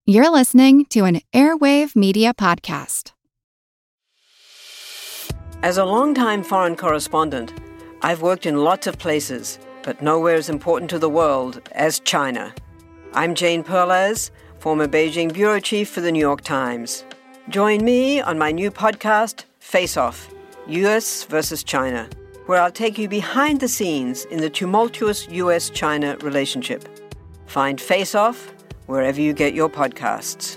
You're listening to an Airwave Media Podcast. As a longtime foreign correspondent, I've worked in lots of places, but nowhere as important to the world as China. I'm Jane Perlez, former Beijing bureau chief for the New York Times. Join me on my new podcast, Face Off, U.S. versus China, where I'll take you behind the scenes in the tumultuous U.S.-China relationship. Find Face Off wherever you get your podcasts.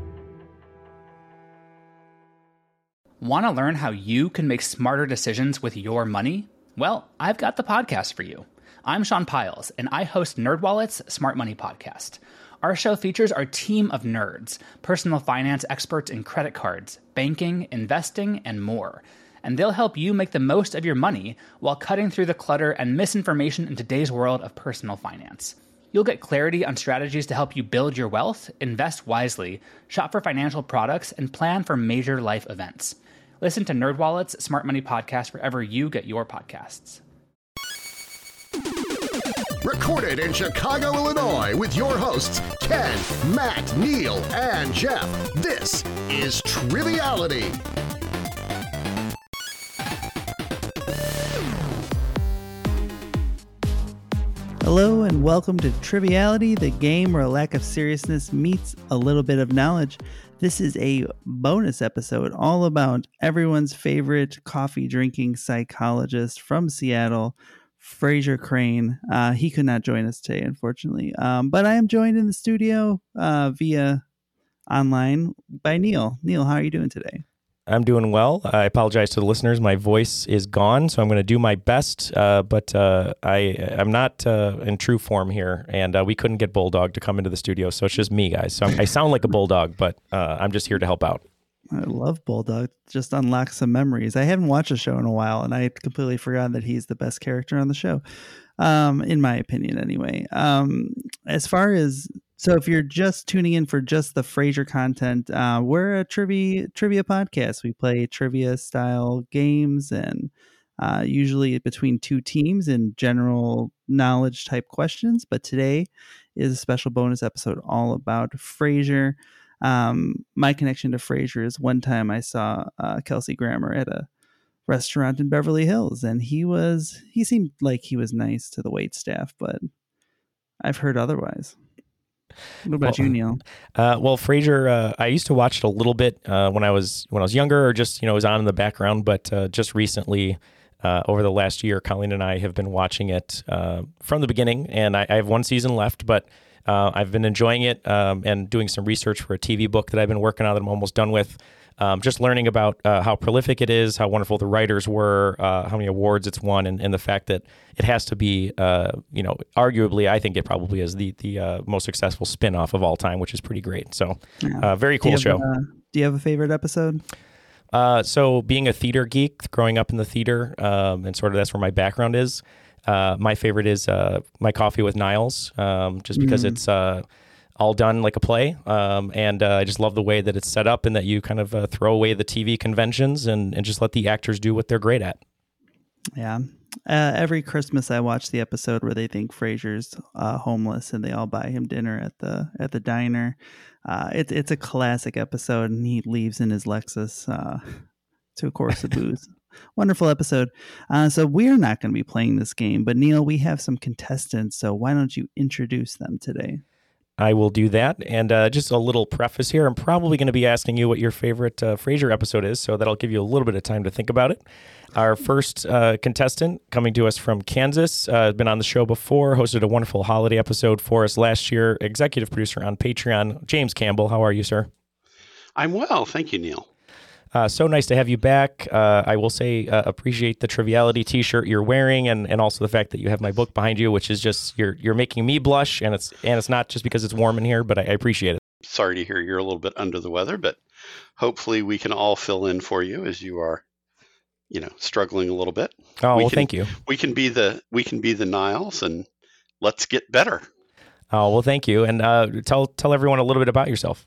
Want to learn how you can make smarter decisions with your money? Well, I've got the podcast for you. I'm Sean Piles, and I host NerdWallet's Smart Money Podcast. Our show features our team of nerds, personal finance experts in credit cards, banking, investing, and more. And they'll help you make the most of your money while cutting through the clutter and misinformation in today's world of personal finance. You'll get clarity on strategies to help you build your wealth, invest wisely, shop for financial products, and plan for major life events. Listen to NerdWallet's Smart Money Podcast wherever you get your podcasts. Recorded in Chicago, Illinois, with your hosts, Ken, Matt, Neil, and Jeff. This is Triviality. Hello and welcome to Triviality, the game where a lack of seriousness meets a little bit of knowledge. This is a bonus episode all about everyone's favorite coffee drinking psychologist from Seattle, Frasier Crane. He could not join us today, unfortunately, but I am joined in the studio via online by Neil. Neil, how are you doing today? I'm doing well. I apologize to the listeners. My voice is gone, so I'm going to do my best, but I'm not in true form here, and we couldn't get Bulldog to come into the studio, so it's just me, guys. So I sound like a bulldog, but I'm just here to help out. I love Bulldog. Just unlocks some memories. I haven't watched the show in a while, and I had completely forgotten that he's the best character on the show, in my opinion anyway. As far as... So if you're just tuning in for just the Frasier content, we're a trivia podcast. We play trivia style games and usually between two teams in general knowledge type questions. But today is a special bonus episode all about Frasier. My connection to Frasier is one time I saw Kelsey Grammer at a restaurant in Beverly Hills, and he seemed like he was nice to the wait staff, but I've heard otherwise. What about you, Neil? Well, Frasier, I used to watch it a little bit when I was younger, or just it was on in the background. But just recently, over the last year, Colleen and I have been watching it from the beginning, and I have one season left. But I've been enjoying it and doing some research for a TV book that I've been working on that I'm almost done with. Just learning about how prolific it is, how wonderful the writers were, how many awards it's won, and the fact that it has to be, arguably, I think it probably is the most successful spin-off of all time, which is pretty great. So, very cool show. Do you have a favorite episode? So, being a theater geek, growing up in the theater, and sort of that's where my background is, my favorite is My Coffee with Niles, just because it's... all done like a play, and I just love the way that it's set up and that you kind of throw away the TV conventions and just let the actors do what they're great at. Yeah. Every Christmas I watch the episode where they think Frasier's homeless and they all buy him dinner at the diner. It's a classic episode, and he leaves in his Lexus to a course of booze. Wonderful episode. So we're not going to be playing this game, but Neil, we have some contestants, so why don't you introduce them today? I will do that. And just a little preface here. I'm probably going to be asking you what your favorite Frasier episode is, so that'll give you a little bit of time to think about it. Our first contestant coming to us from Kansas, been on the show before, hosted a wonderful holiday episode for us last year, executive producer on Patreon, James Campbell. How are you, sir? I'm well. Thank you, Neil. So nice to have you back. I will say appreciate the Triviality t-shirt you're wearing, and also the fact that you have my book behind you, which is just you're making me blush, and it's not just because it's warm in here, but I appreciate it. Sorry to hear you're a little bit under the weather, but hopefully we can all fill in for you as you are, struggling a little bit. Oh, thank you. We can be the Niles, and let's get better. Oh, well, thank you. And tell everyone a little bit about yourself.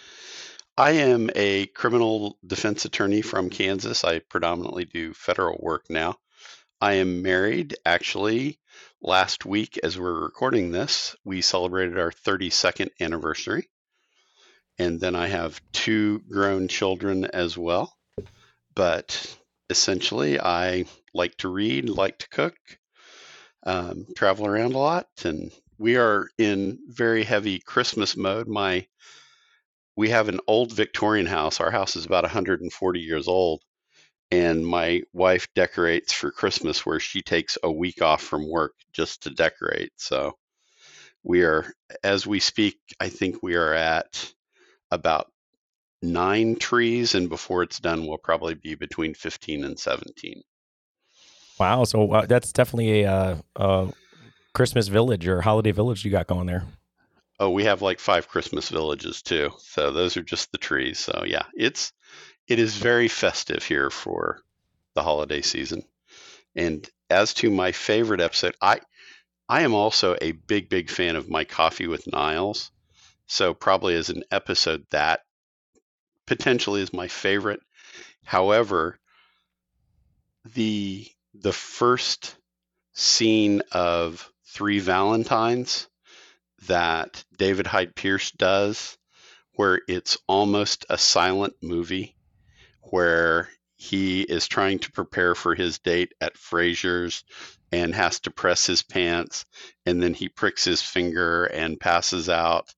I am a criminal defense attorney from Kansas. I predominantly do federal work now. I am married. Actually, last week, as we're recording this, we celebrated our 32nd anniversary. And then I have 2 grown children as well. But essentially, I like to read, like to cook, travel around a lot, and we are in very heavy Christmas mode. We have an old Victorian house. Our house is about 140 years old, and my wife decorates for Christmas where she takes a week off from work just to decorate. So we are, as we speak, I think we are at about 9 trees, and before it's done, we'll probably be between 15 and 17. Wow. So that's definitely a Christmas village or holiday village you got going there. Oh, we have like 5 Christmas villages too. So those are just the trees. So yeah, it is very festive here for the holiday season. And as to my favorite episode, I am also a big fan of My Coffee with Niles. So probably as an episode that potentially is my favorite. However, the first scene of Three Valentines that David Hyde Pierce does, where it's almost a silent movie, where he is trying to prepare for his date at Frasier's and has to press his pants, and then he pricks his finger and passes out.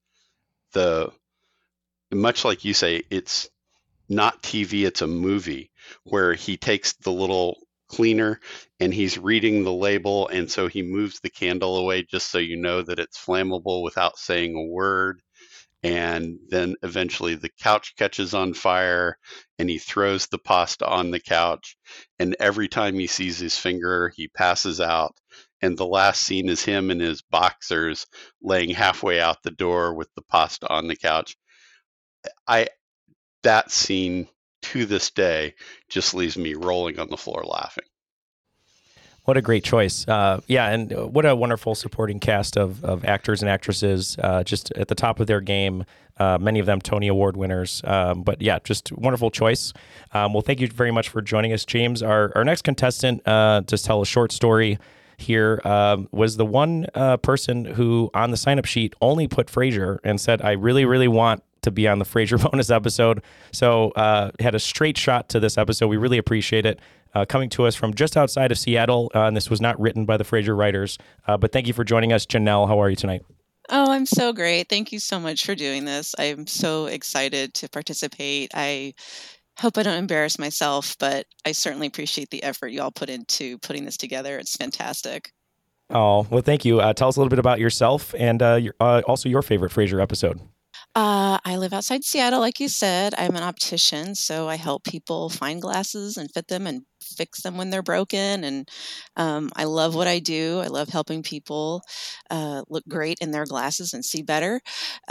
Much like you say, it's not TV, it's a movie, where he takes the little cleaner and he's reading the label, and so he moves the candle away just so you know that it's flammable without saying a word. And then eventually the couch catches on fire and he throws the pasta on the couch, and every time he sees his finger he passes out, and the last scene is him in his boxers laying halfway out the door with the pasta on the couch. That scene to this day just leaves me rolling on the floor laughing. What a great choice. Yeah, and what a wonderful supporting cast of actors and actresses, just at the top of their game, many of them Tony Award winners. But yeah, just wonderful choice. Well, thank you very much for joining us, James. Our next contestant, to tell a short story here, was the one person who on the sign-up sheet only put Frasier and said, I really want to be on the Frasier bonus episode. So had a straight shot to this episode. We really appreciate it. Coming to us from just outside of Seattle, and this was not written by the Frasier writers. But thank you for joining us, Janelle. How are you tonight? Oh, I'm so great. Thank you so much for doing this. I'm so excited to participate. I hope I don't embarrass myself, but I certainly appreciate the effort you all put into putting this together. It's fantastic. Oh, well, thank you. Tell us a little bit about yourself and also your favorite Frasier episode. I live outside Seattle, like you said. I'm an optician, so I help people find glasses and fit them and fix them when they're broken. And I love what I do. I love helping people look great in their glasses and see better.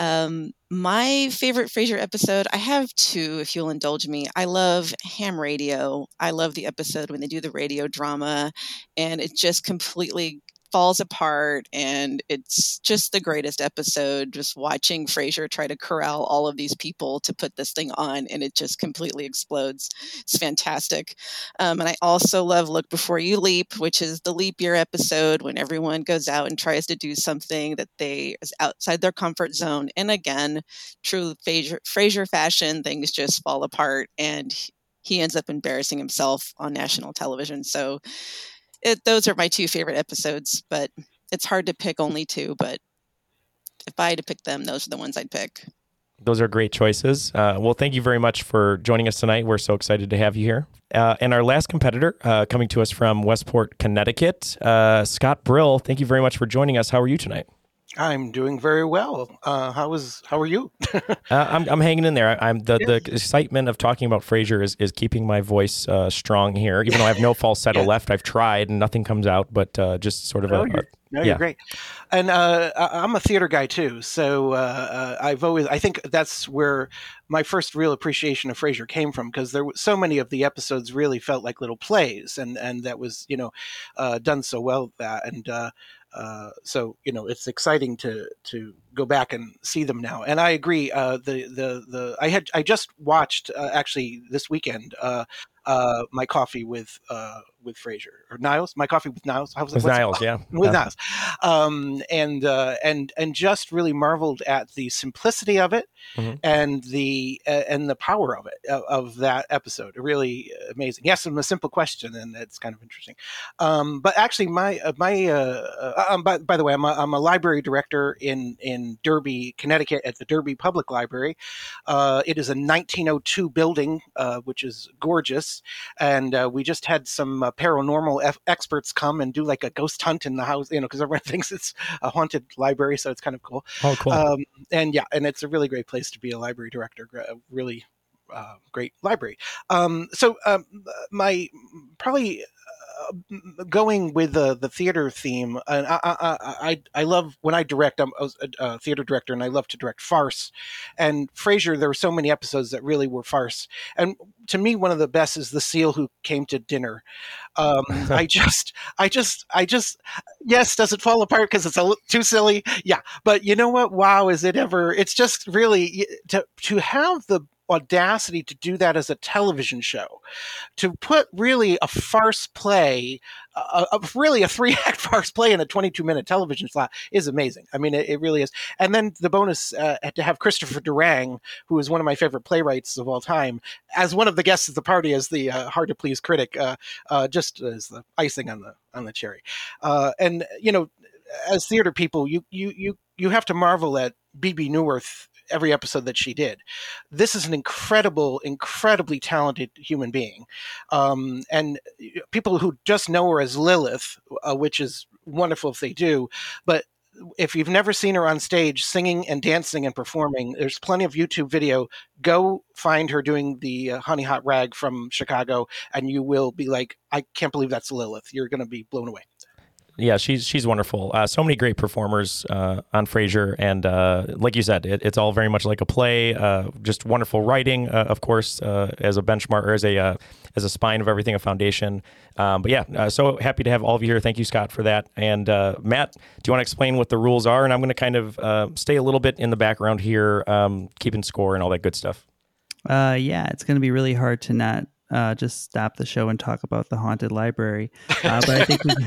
My favorite Frasier episode, I have 2, if you'll indulge me. I love Ham Radio. I love the episode when they do the radio drama, and it just completely falls apart, and it's just the greatest episode, just watching Frasier try to corral all of these people to put this thing on, and it just completely explodes. It's fantastic. And I also love Look Before You Leap, which is the leap year episode when everyone goes out and tries to do something that is outside their comfort zone. And again, true Frasier fashion, things just fall apart, and he ends up embarrassing himself on national television. So those are my 2 favorite episodes, but it's hard to pick only 2. But if I had to pick them, those are the ones I'd pick. Those are great choices. Well, thank you very much for joining us tonight. We're so excited to have you here. And our last competitor, coming to us from Westport, Connecticut, Scott Brill. Thank you very much for joining us. How are you tonight? I'm doing very well. How are you? I'm hanging in there. The excitement of talking about Frasier is keeping my voice strong here, even though I have no falsetto left. I've tried and nothing comes out, but just sort of you're great. And I'm a theater guy too, so I think that's where my first real appreciation of Frasier came from, because there were so many of the episodes really felt like little plays, and that was done so well that so it's exciting to go back and see them now. And I agree. I just watched actually this weekend My Coffee with with Frasier, or Niles. My Coffee with Niles. With Niles, yeah. With Niles, and just really marveled at the simplicity of it, and the power of it, of that episode. Really amazing. Yes, a simple question, and it's kind of interesting. But actually, by the way, I'm a library director in Derby, Connecticut, at the Derby Public Library. It is a 1902 building, which is gorgeous, and we just had some paranormal experts come and do like a ghost hunt in the house, because everyone thinks it's a haunted library, so it's kind of cool. Oh, cool. And it's a really great place to be a library director. Really great library. My probably going with the theater theme, and I love when I direct. I'm a theater director, and I love to direct farce. And Frasier, there were so many episodes that really were farce. And to me, one of the best is The Seal Who Came to Dinner. I just, yes, does it fall apart because it's too silly? Yeah, but you know what? Wow, is it ever? It's just really to have the audacity to do that as a television show, to put really a farce play, really a 3-act farce play in a 22-minute television slot is amazing. I mean, it really is. And then the bonus to have Christopher Durang, who is one of my favorite playwrights of all time, as one of the guests at the party as the hard to please critic, just as the icing on the cherry. And as theater people, you have to marvel at Bebe Neuwirth every episode that she did. This is an incredibly talented human being. And people who just know her as Lilith, which is wonderful if they do, but if you've never seen her on stage singing and dancing and performing, there's plenty of YouTube video. Go find her doing the Honey Hot Rag from Chicago, and you will be like, I can't believe that's Lilith. You're going to be blown away. Yeah, she's wonderful. So many great performers on Frasier, and like you said, it's all very much like a play. Just wonderful writing, of course, as a benchmark or as a spine of everything, a foundation. But yeah, so happy to have all of you here. Thank you, Scott, for that. And Matt, do you want to explain what the rules are? And I'm going to kind of stay a little bit in the background here, keeping score and all that good stuff. Yeah, it's going to be really hard to not just stop the show and talk about the haunted library. But I think we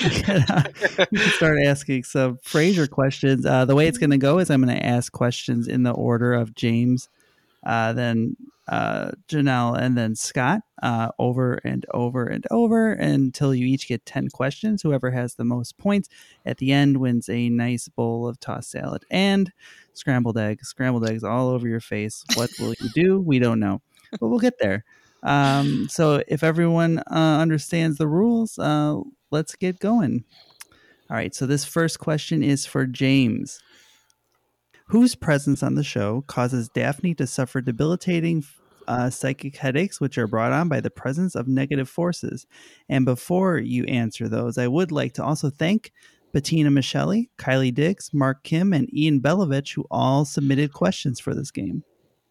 can start asking some Frasier questions. The way it's going to go is I'm going to ask questions in the order of James, then Janelle, and then Scott, over and over and over until you each get 10 questions. Whoever has the most points at the end wins a nice bowl of tossed salad and scrambled eggs. Scrambled eggs all over your face. What will you do? We don't know, but we'll get there. So if everyone understands the rules, let's get going. All right, so this first question is for James. Whose presence on the show causes Daphne to suffer debilitating psychic headaches, which are brought on by the presence of negative forces? And before you answer those, I would like to also thank Bettina Michelli, Kylie Diggs, Mark Kim, and Ian Belovich, who all submitted questions for this game.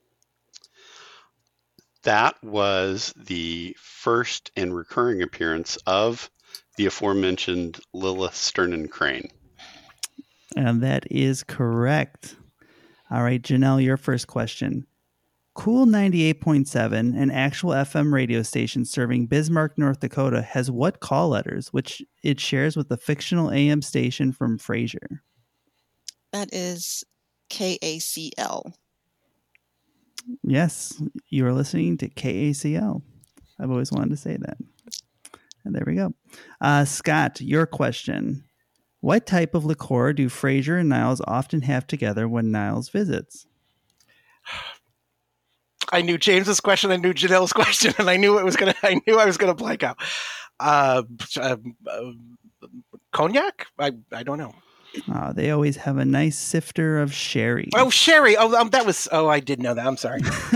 That was the first and recurring appearance of the aforementioned Lilith Sternin Crane. And that is correct. All right, Janelle, your first question. Cool 98.7, an actual FM radio station serving Bismarck, North Dakota, has what call letters, which it shares with the fictional AM station from Frasier? That is KACL. Yes, you are listening to KACL. I've always wanted to say that. And there we go. Scott, your question. What type of liqueur do Frasier and Niles often have together when Niles visits? I knew James's question, I knew Janelle's question, and I knew I was gonna blank out. Cognac? I don't know. They always have a nice sifter of sherry. Oh, sherry! I did know that. I'm sorry.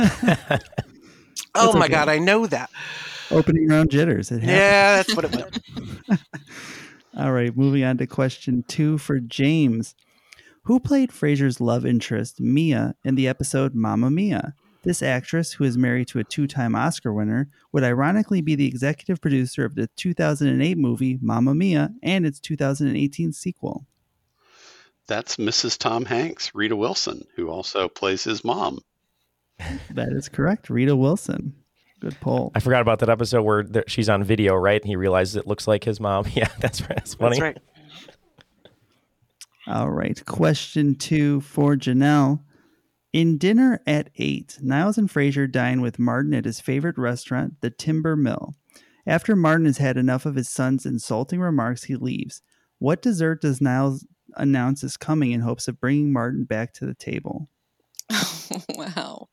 Oh my God, I know that. Opening round jitters. Yeah, that's what it was. All right, moving on to question 2 for James. Who played Frasier's love interest, Mia, in the episode Mamma Mia? This actress, who is married to a 2-time Oscar winner, would ironically be the executive producer of the 2008 movie Mamma Mia and its 2018 sequel. That's Mrs. Tom Hanks, Rita Wilson, who also plays his mom. That is correct, Rita Wilson. Good pull. I forgot about that episode where she's on video, right? And he realizes it looks like his mom. Yeah, that's right. That's funny. That's right. All right. Question 2 for Janelle. In Dinner at 8, Niles and Frasier dine with Martin at his favorite restaurant, the Timber Mill. After Martin has had enough of his son's insulting remarks, he leaves. What dessert does Niles announce is coming in hopes of bringing Martin back to the table? Wow.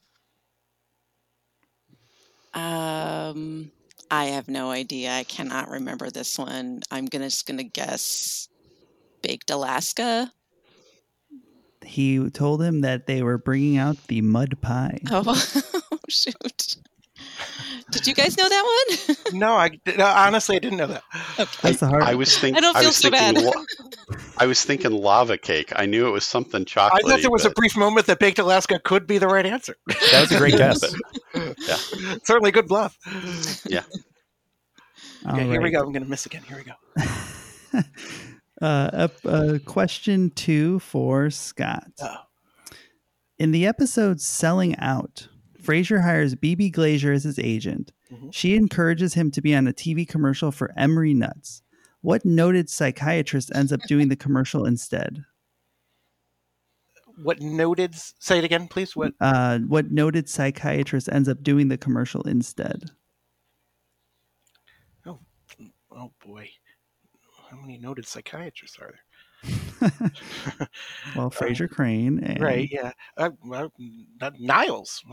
I have no idea. I cannot remember this one. I'm just gonna guess Baked Alaska. He told him that they were bringing out the mud pie. Oh, shoot. Did you guys know that one? No, honestly, I didn't know that. That's the hard I was thinking. I don't feel so bad. I was thinking lava cake. I knew it was something chocolatey. I thought there was a brief moment that Baked Alaska could be the right answer. That was a great guess. Yeah. Certainly good bluff. Yeah. Okay, here we go. I'm going to miss again. Here we go. Question 2 for Scott. In the episode Selling Out, Frasier hires BB Glazier as his agent. Mm-hmm. She encourages him to be on a TV commercial for Emery Nuts. What noted psychiatrist ends up doing the commercial instead? What noted? Say it again, please. What noted psychiatrist ends up doing the commercial instead? Oh boy. How many noted psychiatrists are there? Well, Frasier Crane. And right, yeah. Niles.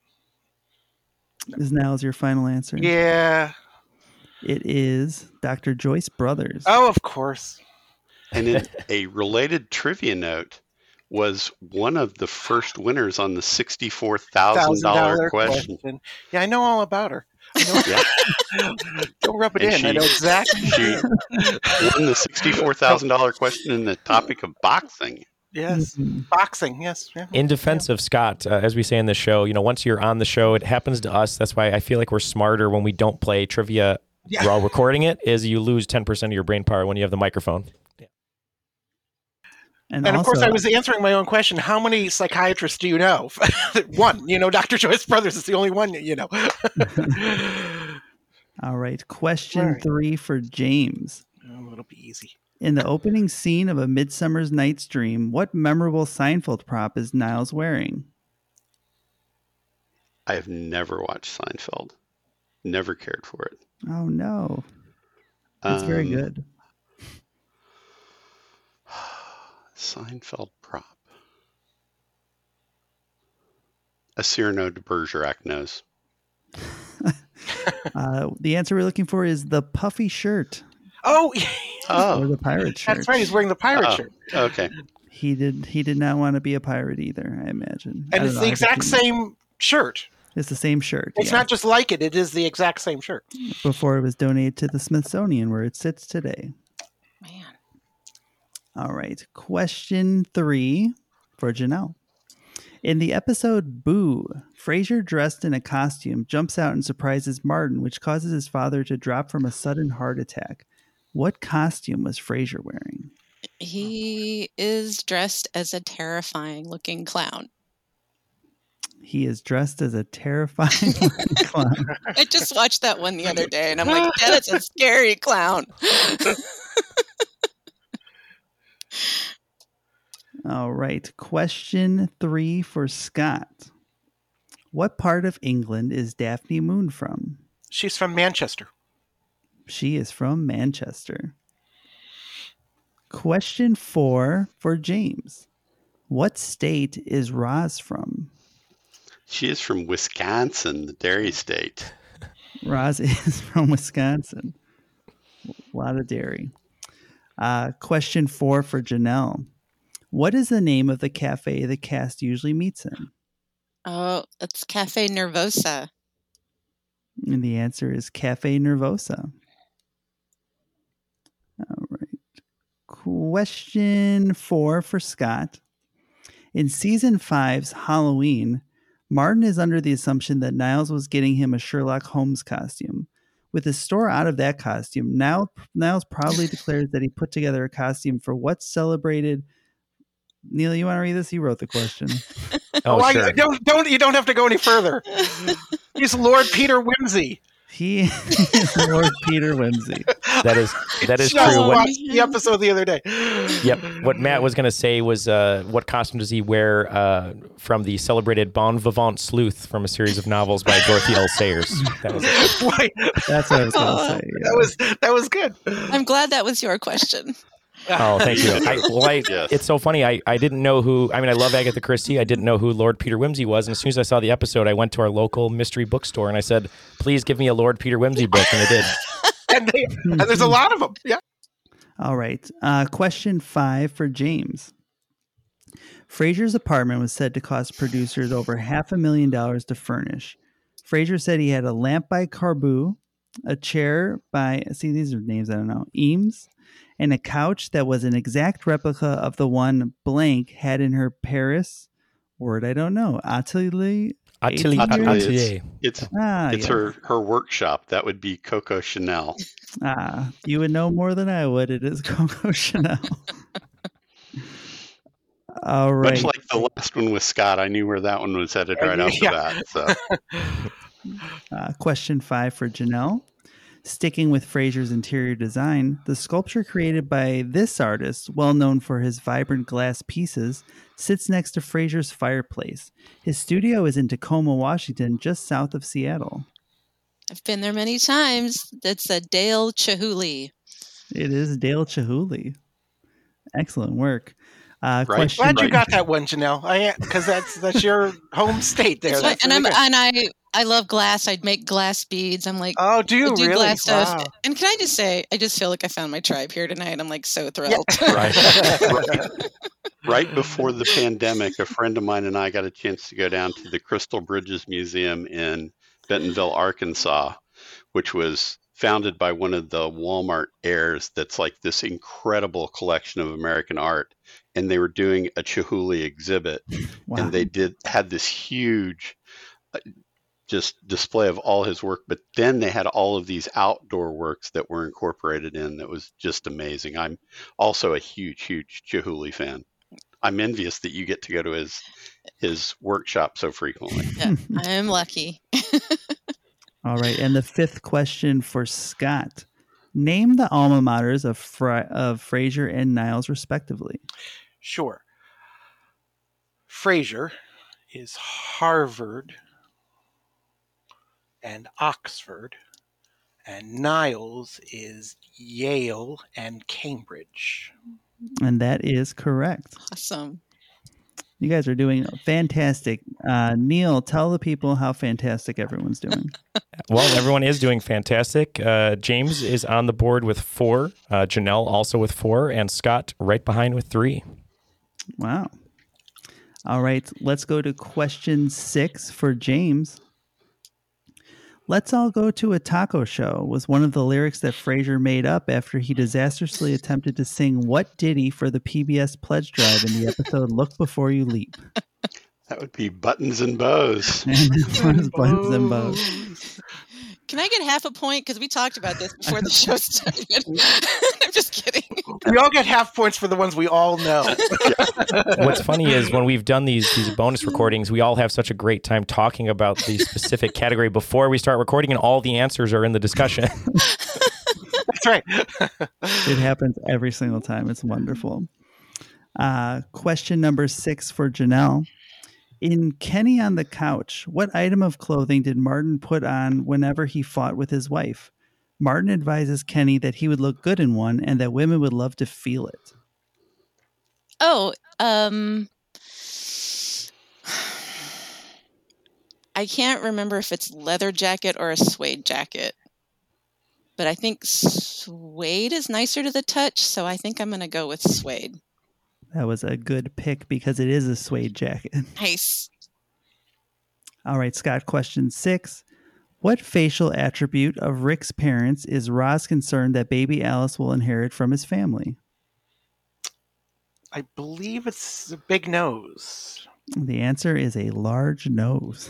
Is Niles your final answer? Yeah. It is Dr. Joyce Brothers. Oh, of course. And in a related trivia note, was one of the first winners on the $64,000 question. Yeah, I know all about her. Yeah. Don't rub it in. I know exactly. She won the $64,000 question in the topic of boxing. Yes, boxing. Yes. Yeah. In defense of Scott, as we say in the show, once you're on the show, it happens to us. That's why I feel like we're smarter when we don't play trivia while recording it. Is you lose 10% of your brain power when you have the microphone. Yeah. And of also, course, I was answering my own question. How many psychiatrists do you know? One. Dr. Joyce Brothers is the only one you know. All right. Question 3 for James. Oh, it'll be easy. In the opening scene of A Midsummer Night's Dream, what memorable Seinfeld prop is Niles wearing? I have never watched Seinfeld. Never cared for it. Oh, no. It's very good. Seinfeld prop. A Cyrano de Bergerac nose. The answer we're looking for is the puffy shirt. Oh, or the pirate shirt. That's right. He's wearing the pirate shirt. Okay. He did not want to be a pirate either, I imagine. And it's the exact same shirt. It's the same shirt. It's not just like it. It is the exact same shirt. Before it was donated to the Smithsonian, where it sits today. Man. All right. Question 3 for Janelle. In the episode Boo, Frasier, dressed in a costume, jumps out and surprises Martin, which causes his father to drop from a sudden heart attack. What costume was Frasier wearing? He is dressed as a terrifying looking clown. He is dressed as a terrifying clown. I just watched that one the other day, and I'm like, that is a scary clown. All right. Question 3 for Scott. What part of England is Daphne Moon from? She's from Manchester. She is from Manchester. Question 4 for James. What state is Roz from? She is from Wisconsin, the dairy state. Roz is from Wisconsin. A lot of dairy. Question 4 for Janelle. What is the name of the cafe the cast usually meets in? Oh, it's Cafe Nervosa. And the answer is Cafe Nervosa. All right. Question 4 for Scott. In season 5's Halloween, Martin is under the assumption that Niles was getting him a Sherlock Holmes costume. With the store out of that costume, Niles proudly declares that he put together a costume for what's celebrated. Neil, you want to read this? You wrote the question. Oh, sure. You don't have to go any further. He's Lord Peter Whimsy. He is Lord Peter Whimsy. That is Just true. watched the episode the other day. Yep. What Matt was going to say was, what costume does he wear from the celebrated Bon Vivant Sleuth from a series of novels by Dorothy L. Sayers? That was it. Right. That's what I was going to say. Yeah. That was good. I'm glad that was your question. Oh, thank you. Yes. It's so funny. I didn't know who. I mean, I love Agatha Christie. I didn't know who Lord Peter Whimsy was. And as soon as I saw the episode, I went to our local mystery bookstore and I said, "Please give me a Lord Peter Whimsy book," and they did. and there's a lot of them. Yeah. All right. Question 5 for James. Frasier's apartment was said to cost producers over $500,000 to furnish. Frasier said he had a lamp by Carbu, a chair by, see, these are names I don't know, Eames, and a couch that was an exact replica of the one blank had in her Paris, word I don't know, atelier. It's yes. her workshop. That would be Coco Chanel. You would know more than I would. It is Coco Chanel. All right. Much like the last one with Scott, I knew where that one was headed right off the bat. So. Question 5 for Janelle. Sticking with Frasier's interior design, the sculpture created by this artist, well known for his vibrant glass pieces, sits next to Frasier's fireplace. His studio is in Tacoma, Washington, just south of Seattle. I've been there many times. That's a Dale Chihuly. It is Dale Chihuly. Excellent work. Right. Glad you got that one, Janelle. Because that's your home state there. I love glass. I'd make glass beads. I'm like, oh, do you really? Glass stuff. Wow. And can I just say, I just feel like I found my tribe here tonight. I'm like so thrilled. Yeah. Right before the pandemic, a friend of mine and I got a chance to go down to the Crystal Bridges Museum in Bentonville, Arkansas, which was founded by one of the Walmart heirs that's like this incredible collection of American art. And they were doing a Chihuly exhibit. Wow. And they had this huge just display of all his work, but then they had all of these outdoor works that were incorporated in that was just amazing. I'm also a huge Chihuly fan. I'm envious that you get to go to his workshop so frequently. Yeah, I am lucky. All right, and the 5th question for Scott. Name the alma maters of Frasier and Niles, respectively. Sure. Frasier is Harvard and Oxford, and Niles is Yale and Cambridge. And that is correct. Awesome. You guys are doing fantastic. Neil, tell the people how fantastic everyone's doing. Well, everyone is doing fantastic. James is on the board with 4. Janelle also with 4. And Scott right behind with 3. Wow. All right. Let's go to question 6 for James. "Let's all go to a taco show" was one of the lyrics that Frasier made up after he disastrously attempted to sing what ditty for the PBS pledge drive in the episode Look Before You Leap. That would be Buttons and Bows. Buttons and Bows. Can I get half a point? Because we talked about this before the show started. I'm just kidding. We all get half points for the ones we all know. What's funny is when we've done these bonus recordings, we all have such a great time talking about the specific category before we start recording, and all the answers are in the discussion. That's right. It happens every single time. It's wonderful. Question number 6 for Janelle. In Kenny on the Couch, what item of clothing did Martin put on whenever he fought with his wife? Martin advises Kenny that he would look good in one and that women would love to feel it. Oh, I can't remember if it's leather jacket or a suede jacket, but I think suede is nicer to the touch, so I think I'm going to go with suede. That was a good pick because it is a suede jacket. Nice. All right, Scott, question 6. What facial attribute of Rick's parents is Roz concerned that baby Alice will inherit from his family? I believe it's a big nose. The answer is a large nose.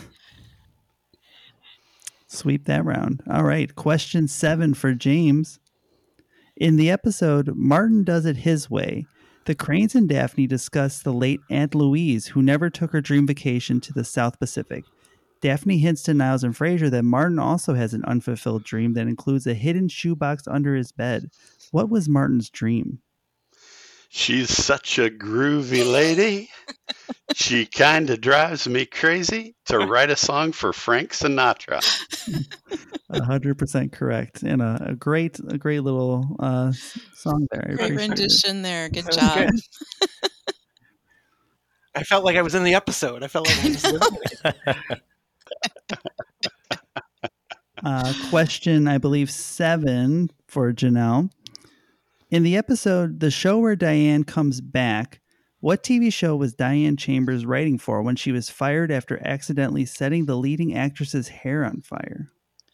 Sweep that round. All right, question 7 for James. In the episode, Martin Does It His Way, the Cranes and Daphne discuss the late Aunt Louise, who never took her dream vacation to the South Pacific. Daphne hints to Niles and Frasier that Martin also has an unfulfilled dream that includes a hidden shoebox under his bed. What was Martin's dream? She's such a groovy lady. She kind of drives me crazy to write a song for Frank Sinatra. 100% correct. And a great little song there. I Great rendition there. Good job. Good. I felt like I was in the episode. I felt like I was Question, I believe, 7 for Janelle. In the episode, The Show Where Diane Comes Back, what TV show was Diane Chambers writing for when she was fired after accidentally setting the leading actress's hair on fire?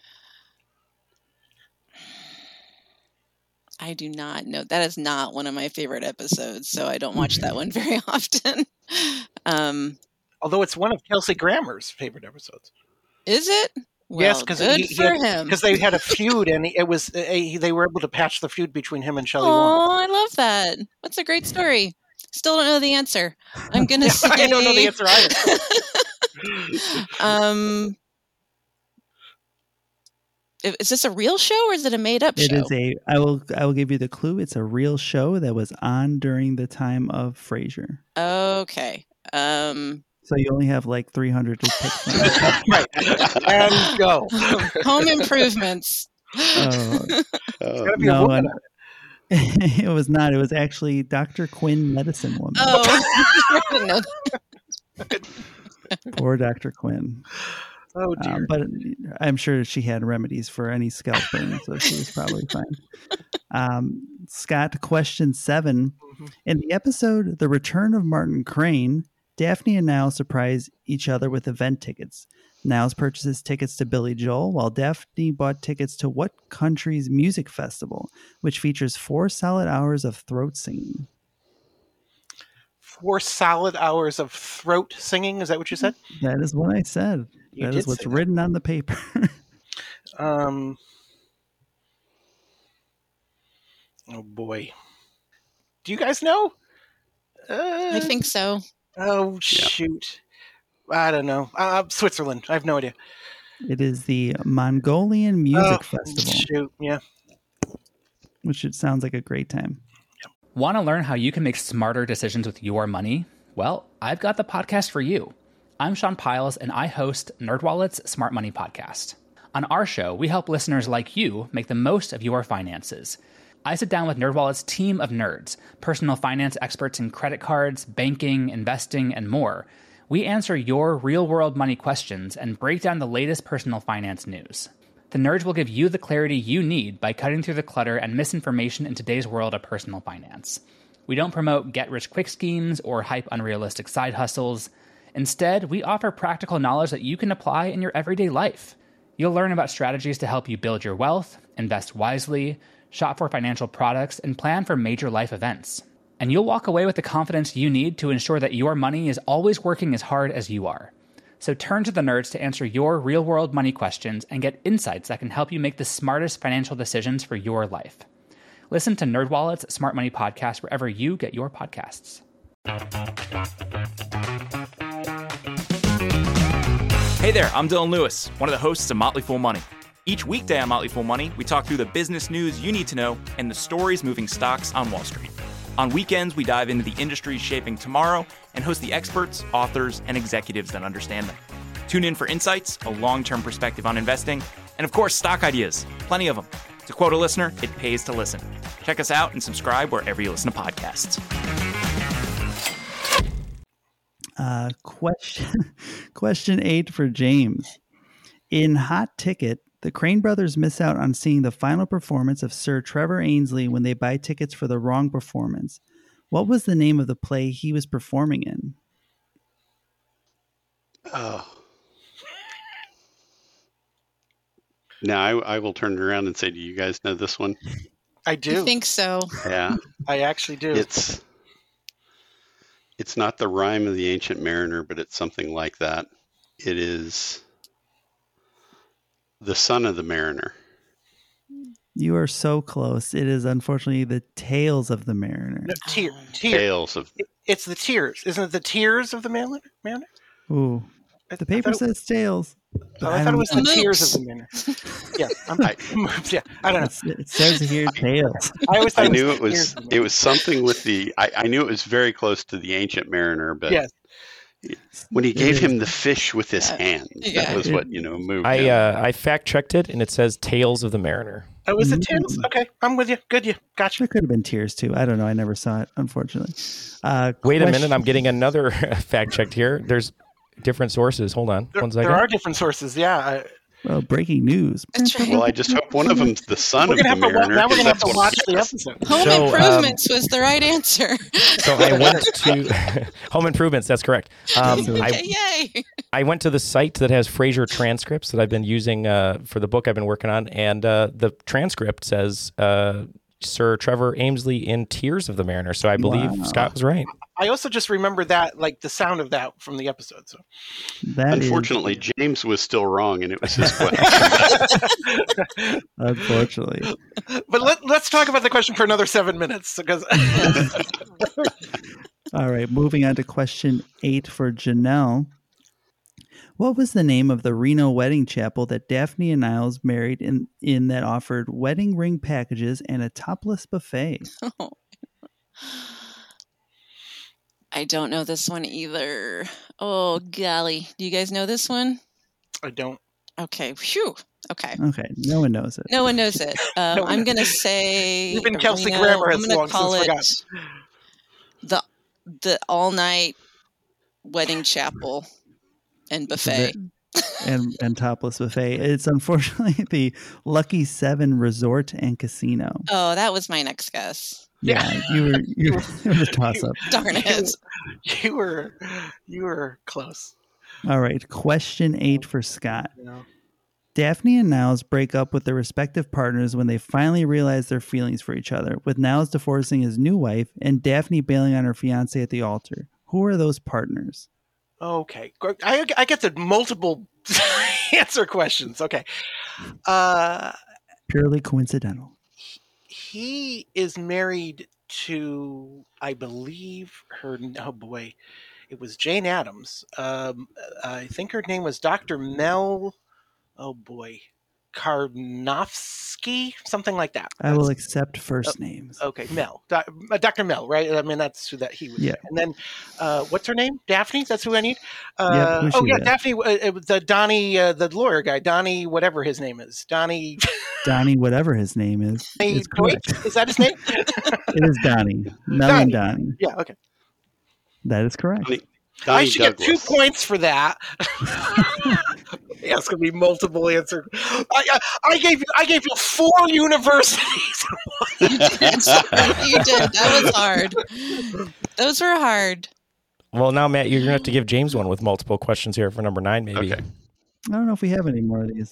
I do not know. That is not one of my favorite episodes, so I don't watch that one very often. Although it's one of Kelsey Grammer's favorite episodes. Is it? Well, yes, because they had a feud, and they were able to patch the feud between him and Shelley Long. Oh, I love that. That's a great story. Still don't know the answer. I'm gonna say I don't know the answer either. Is this a real show or is it a made-up show? It is I will give you the clue. It's a real show that was on during the time of Frasier. Okay. So you only have like 300 to pick from. Right. And go. Home Improvements. It's gotta be a No, woman. it was not. It was actually Dr. Quinn, Medicine Woman. Oh, I didn't know that. Poor Dr. Quinn. Oh dear. But I'm sure she had remedies for any scalp burn, so she was probably fine. Scott, question 7. Mm-hmm. In the episode The Return of Martin Crane, Daphne and Niles surprise each other with event tickets. Niles purchases tickets to Billy Joel, while Daphne bought tickets to what country's music festival, which features 4 solid hours of throat singing? 4 solid hours of throat singing. Is that what you said? That is what I said. That is what's written on the paper. Oh boy. Do you guys know? I think so. Oh shoot. I don't know. Switzerland. I have no idea. It is the Mongolian Music Festival. Shoot, yeah. Which it sounds like a great time. Want to learn how you can make smarter decisions with your money? Well, I've got the podcast for you. I'm Sean Piles, and I host NerdWallet's Smart Money Podcast. On our show, we help listeners like you make the most of your finances. I sit down with NerdWallet's team of nerds, personal finance experts in credit cards, banking, investing, and more. We answer your real-world money questions and break down the latest personal finance news. The nerds will give you the clarity you need by cutting through the clutter and misinformation in today's world of personal finance. We don't promote get-rich-quick schemes or hype unrealistic side hustles. Instead, we offer practical knowledge that you can apply in your everyday life. You'll learn about strategies to help you build your wealth, invest wisely, shop for financial products, and plan for major life events. And you'll walk away with the confidence you need to ensure that your money is always working as hard as you are. So turn to the nerds to answer your real-world money questions and get insights that can help you make the smartest financial decisions for your life. Listen to NerdWallet's Smart Money Podcast wherever you get your podcasts. Hey there, I'm Dylan Lewis, one of the hosts of Motley Fool Money. Each weekday on Motley Fool Money, we talk through the business news you need to know and the stories moving stocks on Wall Street. On weekends, we dive into the industries shaping tomorrow and host the experts, authors, and executives that understand them. Tune in for insights, a long-term perspective on investing, and of course, stock ideas. Plenty of them. To quote a listener, it pays to listen. Check us out and subscribe wherever you listen to podcasts. Question 8 for James. In Hot Ticket, the Crane brothers miss out on seeing the final performance of Sir Trevor Ainsley when they buy tickets for the wrong performance. What was the name of the play he was performing in? Oh. Now I will turn it around and say, do you guys know this one? I do. I think so. Yeah. I actually do. It's not the Rime of the Ancient Mariner, but it's something like that. It is The Son of the Mariner. You are so close. It is unfortunately The Tales of the Mariner. No, Tales of... It's the Tears. Isn't it The Tears of the Mariner? Ooh. The paper says Tales. Oh, I thought it was the Tears of the Manor. Yeah, I don't know. It says here Tails. I always thought I knew it was something with the. I knew it was very close to the Ancient Mariner, but yes. When he gave him the fish with his hand, that was what moved. I fact checked it, and it says Tales of the Mariner. Oh, was it Tails? Okay, I'm with you. Good, you gotcha. There could have been Tears too. I don't know. I never saw it, unfortunately. Wait a minute, I'm getting another fact checked here. There's different sources. Hold on, 1 second. There are different sources. Yeah. Well, breaking news. That's right. Well, I just hope one of them's the son of the Mariner. Now we're going to have to watch the episode. Home Improvements was the right answer. So I went to Home Improvements. That's correct. Yay! I went to the site that has Frasier transcripts that I've been using for the book I've been working on, and the transcript says Sir Trevor Amesley in Tears of the Mariner. So I believe Scott was right. I also just remember that, like the sound of that from the episode. So, unfortunately, James was still wrong, and it was his question. Unfortunately, but let's talk about the question for another 7 minutes, because. All right, moving on to question 8 for Janelle. What was the name of the Reno wedding chapel that Daphne and Niles married in that offered wedding ring packages and a topless buffet? Oh. I don't know this one either. Oh, golly. Do you guys know this one? I don't. Okay. Phew. Okay. Okay. No one knows it. No one knows it. I'm going to say... Even Kelsey Grammer has long since forgotten. The all-night wedding chapel and buffet. and topless buffet. It's unfortunately the Lucky 7 Resort and Casino. Oh, that was my next guess. Yeah, you were a toss up. Darn it. You were close. All right, question 8 for Scott. Yeah. Daphne and Niles break up with their respective partners when they finally realize their feelings for each other, with Niles divorcing his new wife and Daphne bailing on her fiancé at the altar. Who are those partners? Okay, I get the multiple answer questions. Okay. Purely coincidental. He is married to, I believe, oh boy, it was Jane Addams. I think her name was Dr. Mel, oh boy, Karnofsky, something like that. I will accept first names. Okay, Mel. Dr. Mel, right? I mean, that's who that he was. Yeah. And then, what's her name? Daphne? That's who I need? Yeah, Daphne, the Donnie, the lawyer guy, Donnie, whatever his name is. Donnie, whatever his name is correct. Is that his name? It is Donnie. Mel and Donnie. Yeah, okay. That is correct. I should get 2 points for that. Yeah, it's going to be multiple answer. I gave you 4 universities. You did. That was hard. Those were hard. Well, now, Matt, you're going to have to give James one with multiple questions here for number 9, maybe. Okay. I don't know if we have any more of these.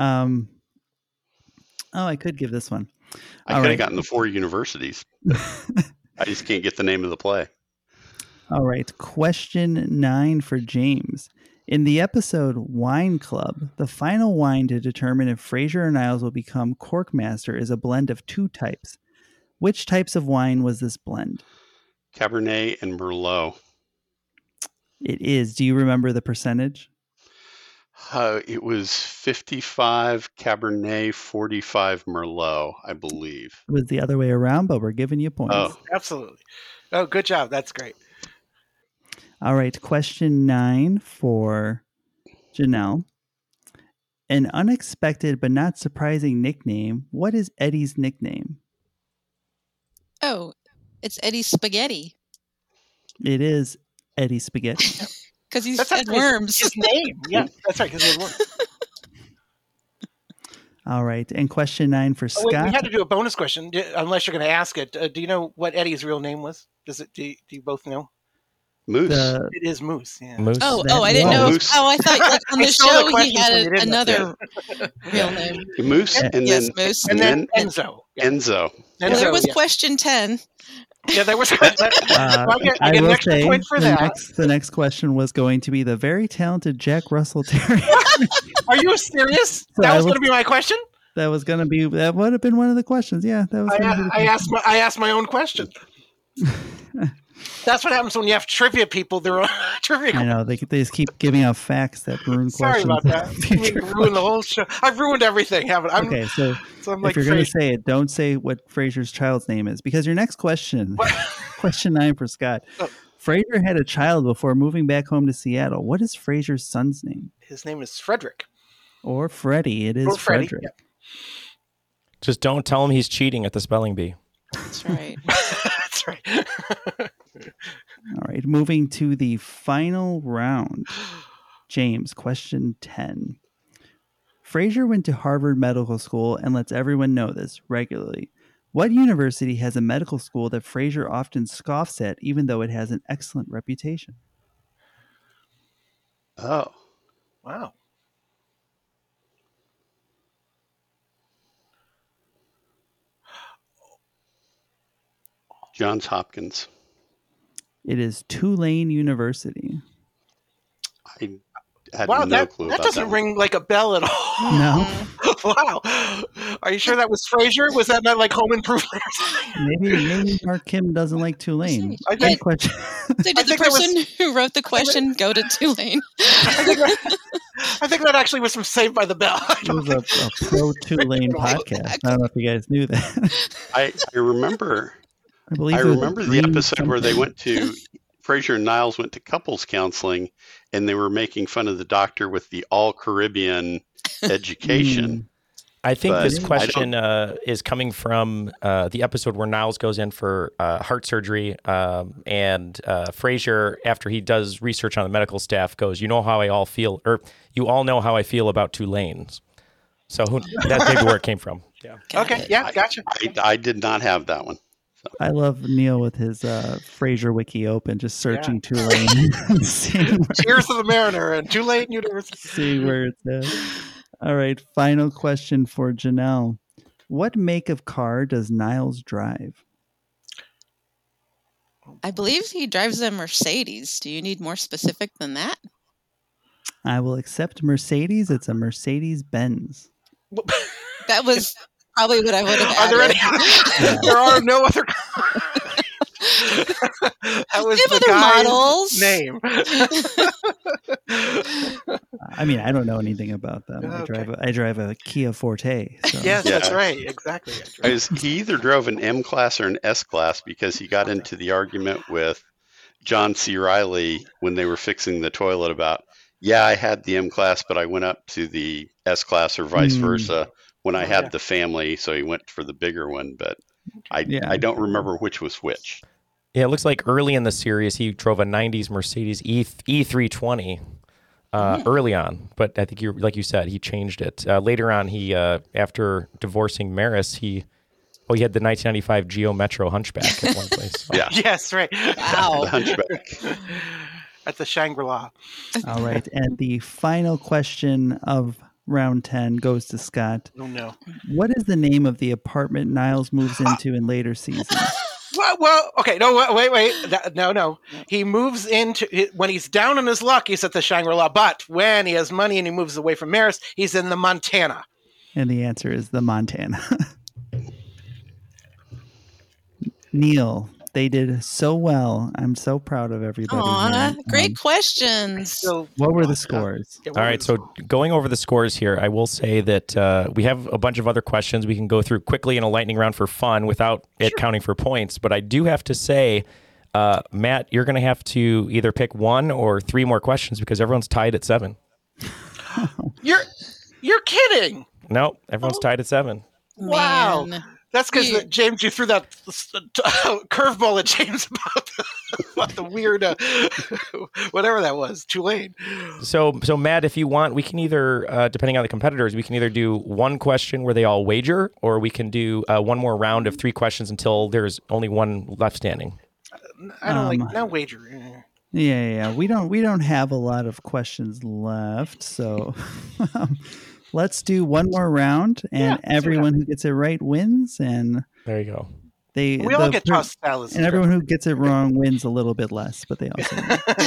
I could give this one. I could have gotten the 4 universities. I just can't get the name of the play. All right. Question 9 for James. In the episode Wine Club, the final wine to determine if Frasier or Niles will become Corkmaster is a blend of 2 types. Which types of wine was this blend? Cabernet and Merlot. It is. Do you remember the percentage? It was 55 Cabernet, 45 Merlot, I believe. It was the other way around, but we're giving you points. Oh. Absolutely. Oh, good job. That's great. All right, question 9 for Janelle. An unexpected but not surprising nickname. What is Eddie's nickname? Oh, it's Eddie Spaghetti. It is Eddie Spaghetti. Because he's had worms. His name. Yeah, that's right, because he had worms. All right, and question 9 for Scott. Wait, we had to do a bonus question, unless you're going to ask it. Do you know what Eddie's real name was? Do you both know? Moose. It is Moose. Yeah. Moose. Oh, I didn't know. Moose. Oh, I thought like, on the stole the show he had question from you, didn't another real name. Moose, and Yes, then Moose. And then Enzo. Yeah. Enzo. Well, there was yeah. question 10. Yeah, there was. I get I an will extra say point for that. the next question was going to be the very talented Jack Russell Terrier. Are you serious? So That I was will- going to be my question. That would have been one of the questions. Yeah, that was. I asked my own question. That's what happens when you have trivia people. They're on trivia. I know they just keep giving out facts that ruin Sorry questions. about that. Ruin the whole show. I've ruined everything, haven't I? Okay, so I'm if like you're going to Frasier. say it, don't say what Frasier's child's name is, because your next question, question 9 for Scott. Frasier had a child before moving back home to Seattle. What is Frasier's son's name? His name is Frederick. Or Freddie. It is Or Freddie, Frederick. yeah. Just don't tell him he's cheating at the spelling bee. That's right. That's right. All right, moving to the final round. James, question 10. Frasier went to Harvard Medical School and lets everyone know this regularly. What university has a medical school that Frasier often scoffs at, even though it has an excellent reputation? Oh, Wow. Johns Hopkins. It is Tulane University. I had Wow, no clue that about doesn't that. ring like a bell at all. No, Wow. Are you sure that was Frasier? Was that not like Home Improvement or something? maybe Mark Kim doesn't like Tulane. I Good think- question. So I did the think that was- person who wrote the question go to Tulane? I think that actually was from Saved by the Bell. I It don't was a pro Tulane podcast. I don't know if you guys knew that. I remember. I believe I it was remember the Green episode where they something. went to Frasier and Niles went to couples counseling, and they were making fun of the doctor with the all Caribbean education. I think But this I question is coming from the episode where Niles goes in for heart surgery, and Frasier, after he does research on the medical staff, goes, "You know how I all feel, or you all know how I feel about Tulanes." So that's maybe where it came from. Yeah. Got Okay, it. yeah, gotcha. I did not have that one. I love Neil with his Frasier wiki open, just searching Tulane, seeing, Tears of the Mariner and Tulane University. seeing where it's at. All right, final question for Janelle. What make of car does Niles drive? I believe he drives a Mercedes. Do you need more specific than that? I will accept Mercedes. It's a Mercedes Benz. That was probably what I would have Are there added. any? There are no other. That was Give the other guy's models. name. I mean, I don't know anything about them. Okay. I drive a Kia Forte. So. Yes, Yeah. that's right. Exactly. He either drove an M class or an S class because he got into the argument with John C. Reilly when they were fixing the toilet about, yeah, I had the M class, but I went up to the S class or vice versa when I had the family. So he went for the bigger one, but I don't remember which was which. Yeah, it looks like early in the series he drove a '90s Mercedes E320 early on, but I think like you said, he changed it later on. He after divorcing Maris, he had the 1995 Geo Metro Hunchback at one place. So. Yeah, Yes, right. Wow. the Hunchback. At the Shangri-La. All right. And the final question of round 10 goes to Scott. Oh, no. What is the name of the apartment Niles moves into in later seasons? Well, okay. No, wait. No. He moves into, when he's down on his luck, he's at the Shangri-La. But when he has money and he moves away from Maris, he's in the Montana. And the answer is the Montana. Neil, they did so well. I'm so proud of everybody. Aw, here. great questions. So, What were the scores? Yeah, All right, so going over the scores here, I will say that we have a bunch of other questions we can go through quickly in a lightning round for fun without it counting for points. But I do have to say, Matt, you're going to have to either pick 1 or 3 more questions because everyone's tied at 7. You're kidding. No, everyone's tied at 7. Wow. Man. That's because Weird. James, you threw that curveball at James about the weird, whatever that was, Tulane. So Matt, if you want, we can either, depending on the competitors, we can either do 1 question where they all wager, or we can do 1 more round of 3 questions until there's only 1 left standing. I don't like no wager. Yeah. We don't have a lot of questions left, so let's do 1 more round, and everyone who gets it right wins. And there you go. We all get tossed salads, and everyone who gets it wrong wins a little bit less, but they also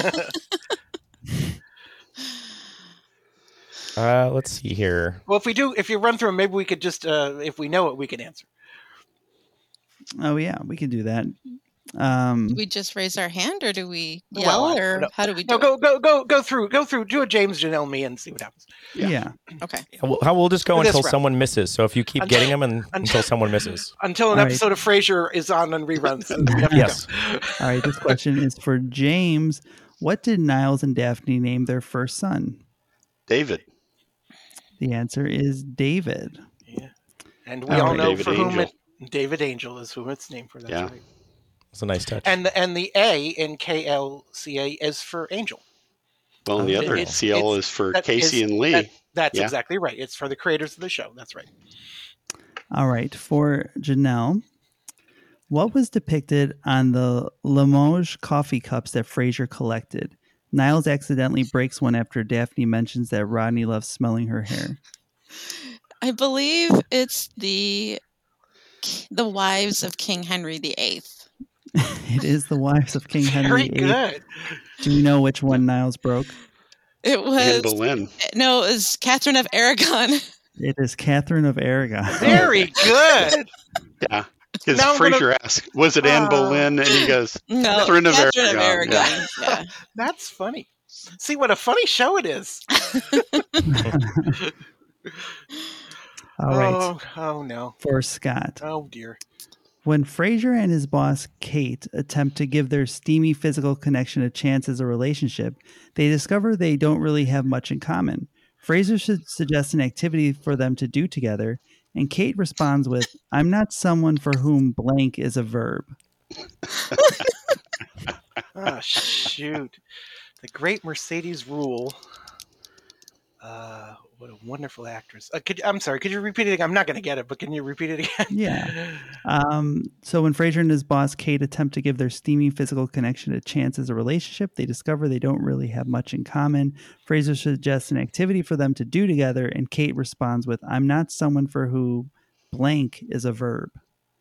win. Let's see here. Well, if you run through them, maybe we could just, if we know it, we can answer. Oh yeah, we can do that. Do we just raise our hand, or do we yell, or how do we do it? Go through. Do a James, Janelle, me, and see what happens. Yeah. Okay. We'll just go until round. someone misses. So if you keep getting them until someone misses. Until an episode of Frasier is on and reruns. Yes. All right, this question is for James. What did Niles and Daphne name their first son? David. The answer is David. Yeah. And we all know David for Angel. whom David Angel is whom it's named for. That's right. It's a nice touch. And the A in KLCA is for Angel. Well, and the other CL is for Casey and Lee. That's exactly right. It's for the creators of the show. That's right. All right, for Janelle, what was depicted on the Limoges coffee cups that Frasier collected? Niles accidentally breaks one after Daphne mentions that Rodney loves smelling her hair. I believe it's the wives of King Henry VIII. It is the wives of King Henry VIII. Very good. Do you know which one Niles broke? It was Anne Boleyn. No, it was Catherine of Aragon. It is Catherine of Aragon. Very good. Yeah. Because Frasier asked, was it Anne Boleyn? And he goes, No, Catherine of Catherine Aragon. of Aragon. Yeah. That's funny. See what a funny show it is. All right. Oh no. For Scott. Oh dear. When Frasier and his boss, Kate, attempt to give their steamy physical connection a chance as a relationship, they discover they don't really have much in common. Frasier should suggest an activity for them to do together, and Kate responds with, I'm not someone for whom blank is a verb. Oh, shoot. The great Mercedes Rule. What a wonderful actress. I'm sorry, could you repeat it again? I'm not going to get it, but can you repeat it again? Yeah. So when Frasier and his boss, Kate, attempt to give their steamy physical connection a chance as a relationship, they discover they don't really have much in common. Frasier suggests an activity for them to do together, and Kate responds with, I'm not someone for who blank is a verb.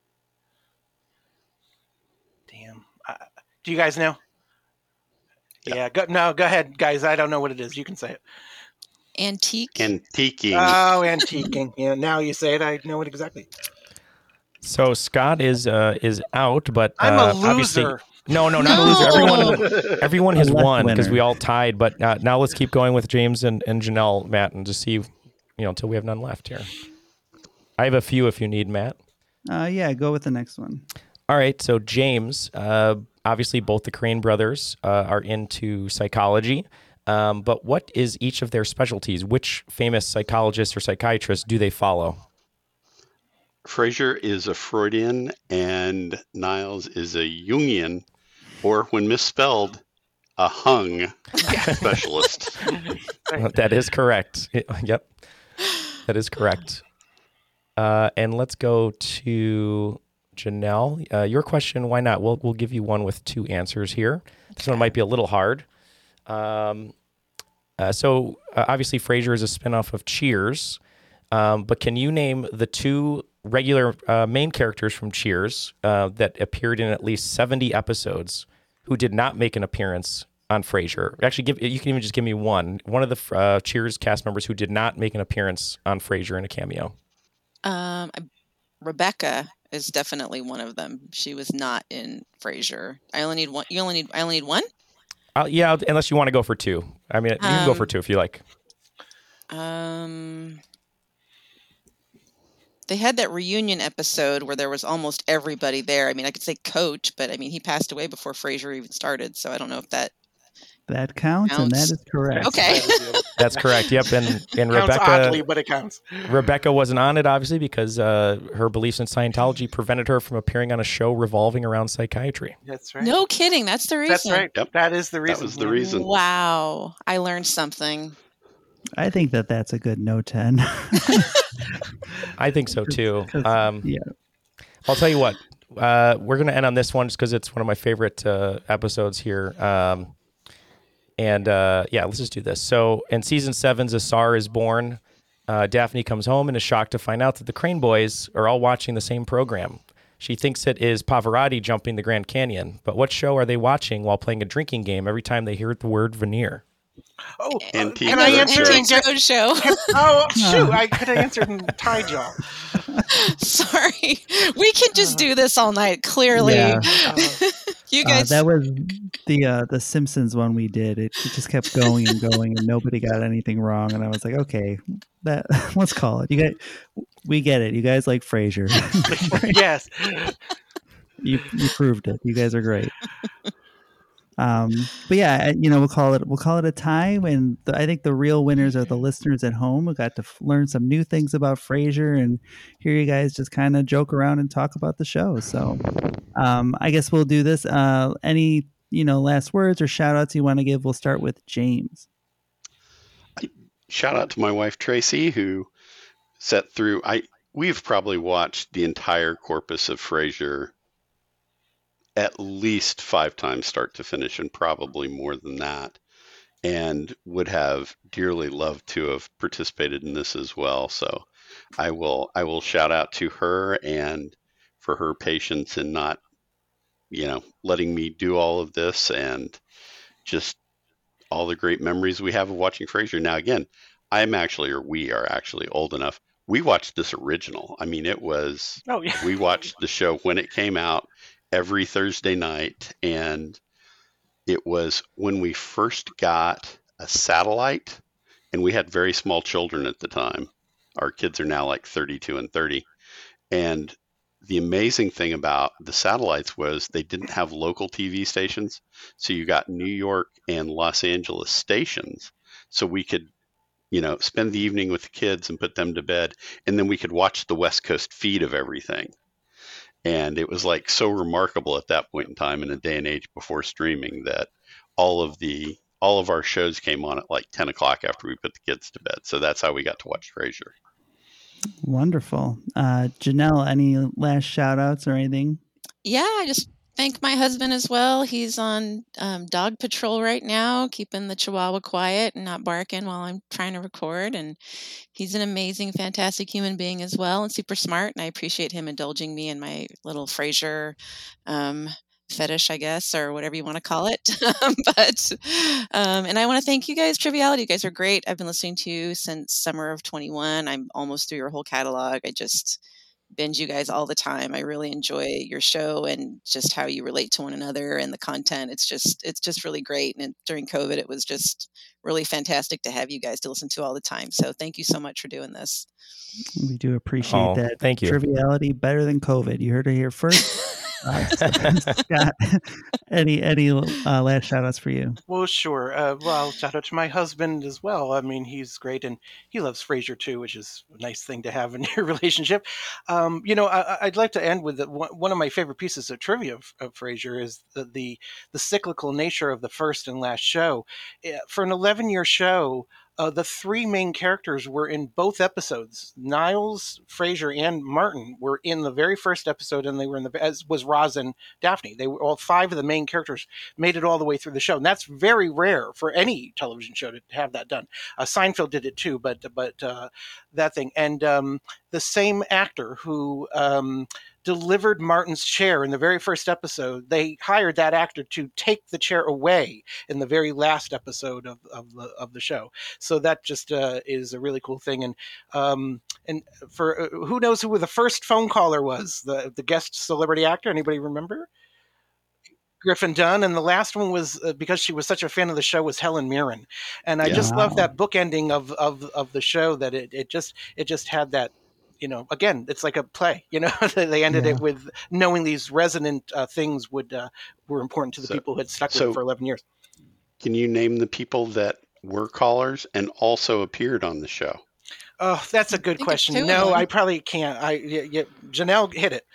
Damn. Do you guys know? Yeah. Go ahead, guys. I don't know what it is. You can say it. Antiquing. Oh, antiquing. Yeah, now you say it. I know it exactly. So Scott is out, but I'm a obviously loser. No, not a loser. Everyone has won because we all tied. But now let's keep going with James and Janelle, Matt, and just see, until we have none left here. I have a few if you need, Matt. Yeah, go with the next one. All right. So James, obviously both the Crane brothers are into psychology. But what is each of their specialties? Which famous psychologists or psychiatrists do they follow? Frasier is a Freudian and Niles is a Jungian, or when misspelled, a hung specialist. That is correct. Yep, that is correct. And let's go to Janelle. Your question, why not? We'll give you one with two answers here. This one might be a little hard. So obviously Frasier is a spinoff of Cheers, but can you name the two regular main characters from Cheers that appeared in at least 70 episodes who did not make an appearance on Frasier? Actually, you can even just give me one of the Cheers cast members who did not make an appearance on Frasier in a cameo. Rebecca is definitely one of them. She was not in Frasier. I only need one. I only need one? Yeah, unless you want to go for two. I mean, you can go for two if you like. They had that reunion episode where there was almost everybody there. I mean, I could say Coach, but I mean, he passed away before Frasier even started, so I don't know if that counts. And that is correct. Okay. That's correct. Yep. And Rebecca, Rebecca, oddly, but it counts. Rebecca wasn't on it, obviously, because her beliefs in Scientology prevented her from appearing on a show revolving around psychiatry. That's right. No kidding. That's the reason. That's right. Yep. That is the reason. That was the reason. Wow. I learned something. I think that's a good no 10. I think so too. Yeah. I'll tell you what. We're going to end on this one just because it's one of my favorite episodes here. Let's just do this. So in season 7, Zasar is born. Daphne comes home and is shocked to find out that the Crane boys are all watching the same program. She thinks it is Pavarotti jumping the Grand Canyon. But what show are they watching while playing a drinking game every time they hear the word veneer? Oh, Antique can I answer? Roadshow. Oh, shoot. I could have answered in Tie Jaw. Sorry. We can just do this all night, clearly. Yeah. You guys, that was the Simpsons one we did. It just kept going and going, and nobody got anything wrong. And I was like, okay, let's call it. We get it. You guys like Frasier. Yes, you proved it. You guys are great. But yeah, we'll call it a tie. And I think the real winners are the listeners at home who got to learn some new things about Frasier and hear you guys just kind of joke around and talk about the show. So I guess we'll do this. Any last words or shout outs you want to give? We'll start with James. Shout out to my wife Tracy, who sat through. We've probably watched the entire corpus of Frasier at least 5 times start to finish, and probably more than that, and would have dearly loved to have participated in this as well. So I will shout out to her and for her patience in not, letting me do all of this, and just all the great memories we have of watching Frasier. Now, again, we are actually old enough. We watched this original. I mean, it was, we watched the show when it came out every Thursday night. And it was when we first got a satellite, and we had very small children at the time. Our kids are now like 32 and 30. And the amazing thing about the satellites was they didn't have local TV stations. So you got New York and Los Angeles stations. So we could, spend the evening with the kids and put them to bed. And then we could watch the West Coast feed of everything. And it was like so remarkable at that point in time, in a day and age before streaming, that all of our shows came on at like 10 o'clock after we put the kids to bed. So that's how we got to watch Frasier. Wonderful. Janelle, any last shout outs or anything? Yeah, I just thank my husband as well. He's on dog patrol right now, keeping the Chihuahua quiet and not barking while I'm trying to record. And he's an amazing, fantastic human being as well, and super smart. And I appreciate him indulging me in my little Frasier fetish, I guess, or whatever you want to call it. And I want to thank you guys, Triviality. You guys are great. I've been listening to you since summer of 21. I'm almost through your whole catalog. I just binge you guys all the time. I really enjoy your show and just how you relate to one another and the content. It's just really great. And during COVID, it was just really fantastic to have you guys to listen to all the time. So thank you so much for doing this. We do appreciate that. Thank you. Triviality better than COVID. You heard it here first. Scott, any last shout outs for you? Well, sure. Well, shout out to my husband as well. I mean, he's great, and he loves Frasier too, which is a nice thing to have in your relationship. I'd like to end with one of my favorite pieces of trivia of Frasier is the cyclical nature of the first and last show. For an 11-year show, the 3 main characters were in both episodes. Niles, Frasier, and Martin were in the very first episode, and they were as was Roz and Daphne. They were all 5 of the main characters made it all the way through the show, and that's very rare for any television show to have that done. Seinfeld did it too, but that thing, and the same actor who delivered Martin's chair in the very first episode, they hired that actor to take the chair away in the very last episode of the show. So that just is a really cool thing. And for who knows who the first phone caller was, the guest celebrity actor? Anybody remember? Griffin Dunne, and the last one was because she was such a fan of the show, was Helen Mirren, and I just love that book ending of the show, that it just had that. Again, it's like a play. They ended it with knowing these resonant things were important to the people who had stuck with it for 11 years. Can you name the people that were callers and also appeared on the show? Oh, that's a good question. No, I probably can't. Janelle, hit it.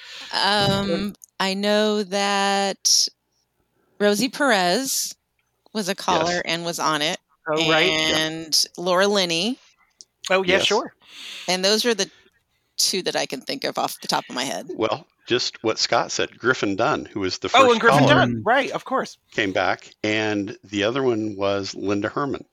I know that Rosie Perez was a caller and was on it. Oh, right. And Laura Linney. Oh, yeah, sure. And those are the 2 that I can think of off the top of my head. Well, just what Scott said, Griffin Dunne, who was the first and Griffin caller, Dunne, right, of course, came back, and the other one was Linda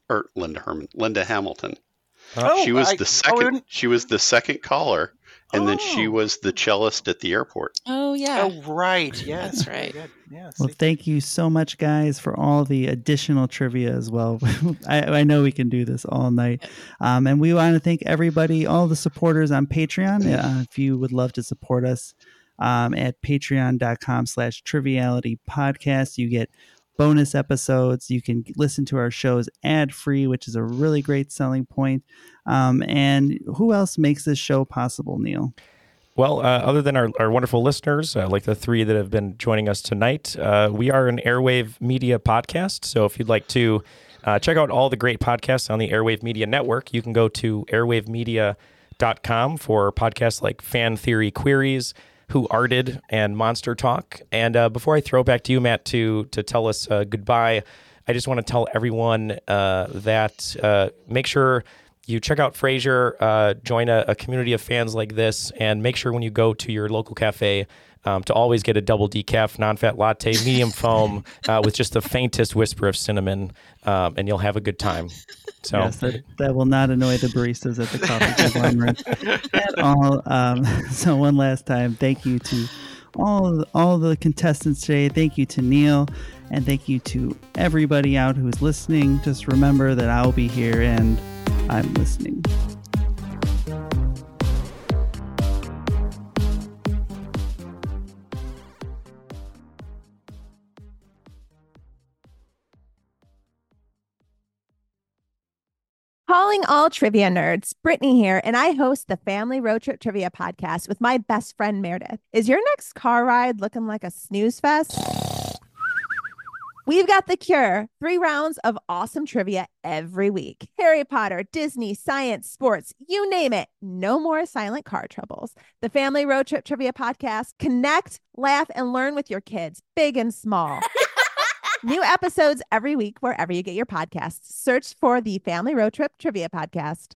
Hamilton. She was the second. She was the second caller, and then she was the cellist at the airport. Oh yeah. Oh right. Yeah, that's right. Yeah. Well, thank you so much, guys, for all the additional trivia as well. I know we can do this all night, and we want to thank everybody, all the supporters on Patreon. If you would love to support us, at patreon.com/triviality podcast. You get bonus episodes. You can listen to our shows ad-free, which is a really great selling point. And who else makes this show possible, Neil? Well, other than our wonderful listeners, like the three that have been joining us tonight, we are an Airwave Media podcast. So if you'd like to check out all the great podcasts on the Airwave Media Network, you can go to airwavemedia.com for podcasts like Fan Theory Queries, Who Arted, and Monster Talk. And before I throw it back to you, Matt, to tell us goodbye, I just want to tell everyone that make sure you check out Frasier, join a community of fans like this, and make sure when you go to your local cafe to always get a double decaf, non-fat latte, medium foam with just the faintest whisper of cinnamon, and you'll have a good time. So yes, that will not annoy the baristas at the coffee conglomerate at all. So one last time, thank you to all the contestants today. Thank you to Neil, and thank you to everybody out who's listening. Just remember that I'll be here and I'm listening. Calling all trivia nerds, Brittany here, and I host the Family Road Trip Trivia Podcast with my best friend Meredith. Is your next car ride looking like a snooze fest? We've got the cure. 3 rounds of awesome trivia every week. Harry Potter, Disney, science, sports, you name it. No more silent car troubles. The Family Road Trip Trivia Podcast. Connect, laugh, and learn with your kids, big and small. New episodes every week wherever you get your podcasts. Search for the Family Road Trip Trivia Podcast.